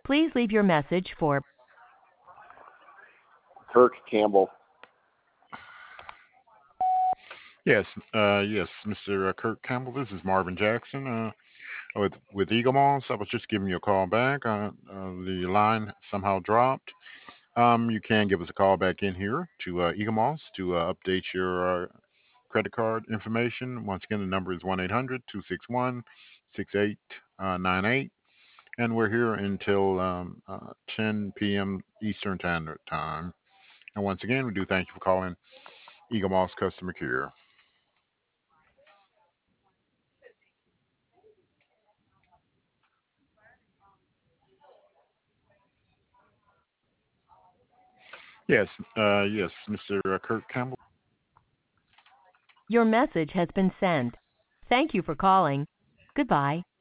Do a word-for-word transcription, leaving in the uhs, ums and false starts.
Please leave your message for Kirk Campbell. Yes, uh, yes, Mister Kirk Campbell. This is Marvin Jackson uh, with with Eagle Moss. I was just giving you a call back. Uh, uh, the line somehow dropped. Um, you can give us a call back in here to uh, Eagle Moss to uh, update your uh, credit card information. Once again, the number is one eight hundred two six one six eight nine eight, and we're here until um, uh, ten p m. Eastern Standard Time. And once again, we do thank you for calling Eagle Moss Customer Care. Yes, uh, yes, Mister Kirk Campbell. your message has been sent. Thank you for calling. Goodbye.